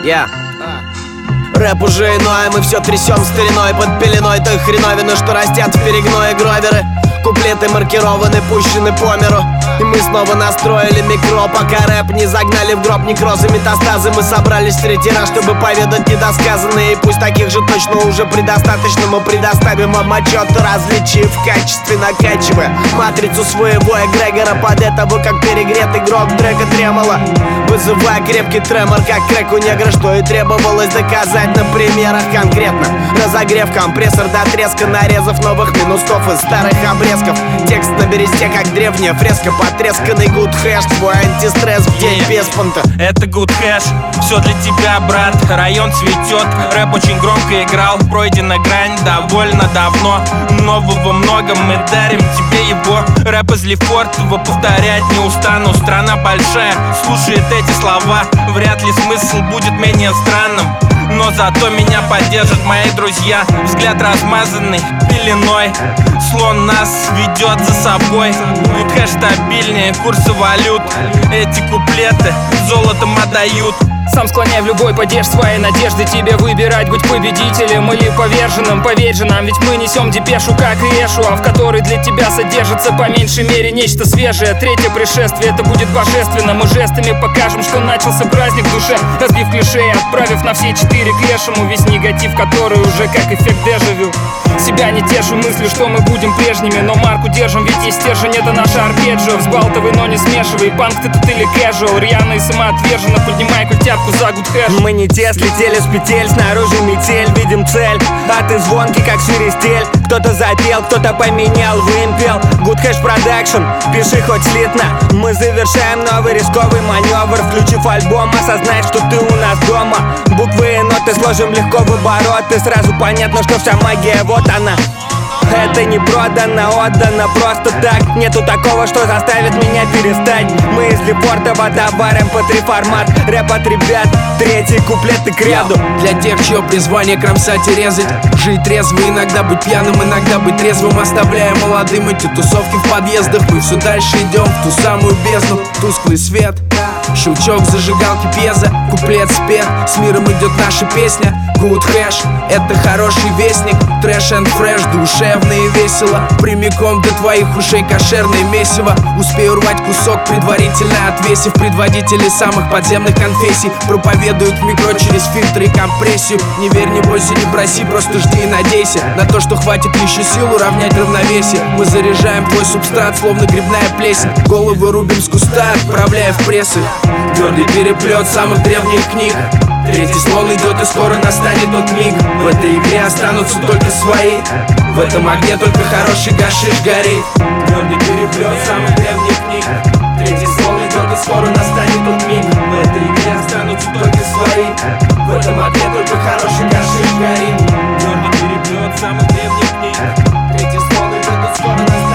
Рэп уже иной, мы все трясем стариной под пеленой той хреновины, что растят в перегное гроверы. Куплеты маркированы, пущены по миру. И мы снова настроили микро, пока рэп не загнали в гроб некрозы, метастазы. Мы собрались в третий раз, чтобы поведать недосказанное. И пусть таких же точно уже предостаточно, мы предоставим вам отчет, различий в качестве, накачивая матрицу своего эгрегора под этого, как перегрет игрок трека тремоло, вызывая крепкий тремор, как крэк у негра, что и требовалось доказать на примерах конкретно. Разогрев компрессор до треска, нарезав новых минусков из старых обрезков. Текст на бересте, как древняя фреска, потресканный good хэш, твой антистресс в день без понта. Это good хэш, все для тебя, брат. Район цветет, рэп очень громко играл. Пройдена грань довольно давно, нового много, мы дарим тебе его. Рэп из Лефортово, повторять не устану. Страна большая, слушает эти слова, вряд ли смысл будет менее странным, но зато меня поддержат мои друзья. Взгляд размазанный пеленой, слон нас ведет за собой. Good хэш стабильнее курсы валют, эти куплеты золотом отдают. Сам склоняй в любой падеж своей надежды, тебе выбирать, быть победителем или поверженным. Поверь же нам, ведь мы несем депешу, как и Эшу, а в которой для тебя содержится по меньшей мере нечто свежее. Третье пришествие, это будет божественно. Мы жестами покажем, что начался праздник в душе, разбив клише и отправив на все 4 к лешему весь негатив, который уже как эффект дежавю. Себя не тешу мыслью, что мы будем прежними, но марку держим, ведь есть стержень, это наша арпеджио. Взбалтывай, но не смешивай, панк ты тут или кэжуал. Рьяно и самоотверженно поднимай культяпку за good хэш. Мы не те, слетели с петель, снаружи метель, видим цель, а ты звонкий, как свиристель. Кто-то запел, кто-то поменял вымпел. Good хэш продакшн, пиши хоть слитно. Мы завершаем новый рисковый маневр, включив альбом, осознай, что ты у нас дома. Буквы и ноты сложим легко в обороты, сразу понятно, что вся магия вот она. Это не продано, отдано просто так. Нету такого, что заставит меня перестать. Мы из Лефортово товарим по 3 формат. Рэп от ребят, третий куплет и кредо. Для тех, чье призвание кромсать и резать, жить трезво, иногда быть пьяным, иногда быть трезвым, оставляя молодым эти тусовки в подъездах. Мы все дальше идем в ту самую бездну, тусклый свет, щелчок зажигалки пьеза, куплет спет, с миром идет наша песня. Good хэш, это хороший вестник, трэш and фреш, душевно и весело, прямиком до твоих ушей кошерное месиво. Успею рвать кусок, предварительно отвесив. Предводители самых подземных конфессий проповедуют в микро через фильтры и компрессию. Не верь, не бойся, не проси, просто жди и надейся на то, что хватит еще сил уравнять равновесие. Мы заряжаем твой субстрат, словно грибная плесень, головы рубим с куста, отправляя в прессы. Твердый переплет самых древних книг, третий слон идет, и скоро настанет тот миг. В этой игре останутся только свои, в этом огне только хороший гашиш горит. Твердый переплет самых древних книг, третий слон идет, и скоро настанет тот миг. В этой игре останутся только свои, в этом огне только хороший гашиш горит. Твердый переплет самых древних книг, третий слон идет, и скоро настанет.